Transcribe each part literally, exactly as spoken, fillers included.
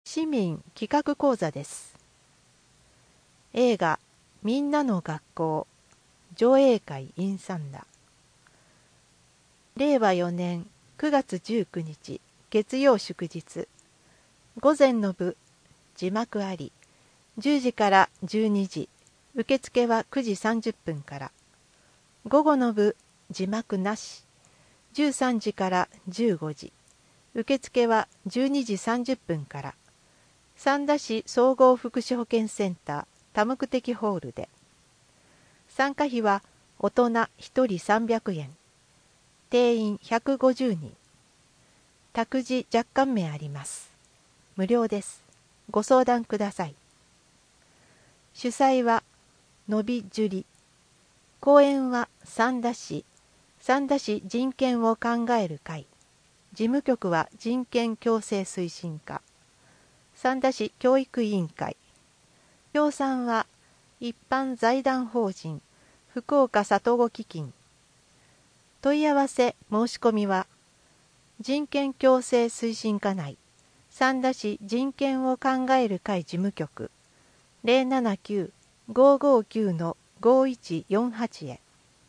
市民企画講座です。映画みんなの学校上映会 in 三田。れいわよねんくがつじゅうくにち月曜祝日。午前の部字幕あり、じゅうじからじゅうにじ、受付はくじさんじゅっぷんから。午後の部字幕なし、じゅうさんじからじゅうごじ、受付はじゅうにじさんじゅっぷんから。三田市総合福祉保健センター多目的ホールで。参加費は大人ひとりさんびゃくえん、定員ひゃくごじゅうにん。託児若干名あります。無料です。ご相談ください。主催はのびじゅり。講演は三田市三田市人権を考える会。事務局は人権共生推進課。三田市教育委員会。協賛は一般財団法人福岡里子基金。問い合わせ申し込みは人権共生推進課内三田市人権を考える会事務局 ゼロななきゅう ごーごーきゅう ごーいちよんはち へ。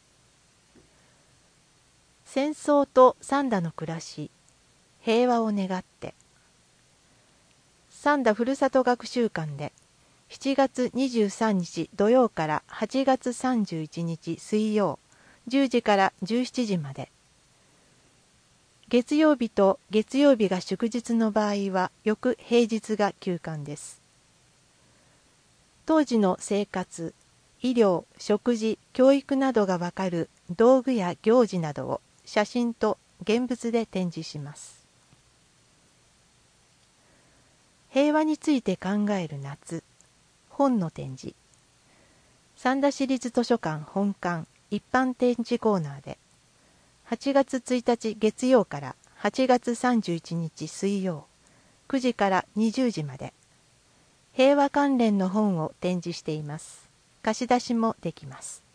戦争と三田の暮らし、平和を願って。三田ふるさと学習館でしちがつにじゅうさんにち土曜からはちがつさんじゅういちにち水曜じゅうじからじゅうしちじまで。月曜日と月曜日が祝日の場合は翌平日が休館です。当時の生活、医療、食事、教育などがわかる道具や行事などを写真と現物で展示します。平和について考える夏、本の展示。三田市立図書館本館一般展示コーナーで、はちがつついたち月曜からはちがつさんじゅういちにち水曜、くじからにじゅうじまで、平和関連の本を展示しています。貸し出しもできます。